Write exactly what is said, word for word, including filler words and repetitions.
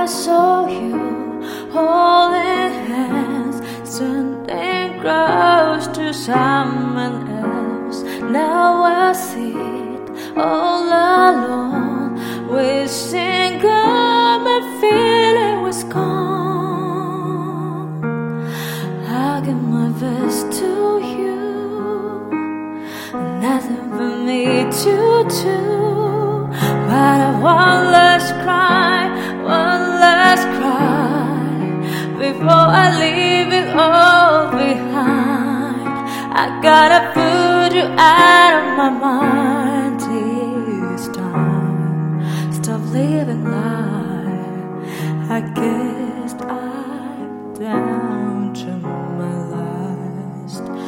I saw you holding hands, standing close to someone else. Now I sit all alone, wishing God my feeling was gone. I give my best to you, nothing for me to do, but I one last cry, one last cry before I leave it all behind. I gotta put you out of my mind this time. Stop living life, I guess I'm down to my last.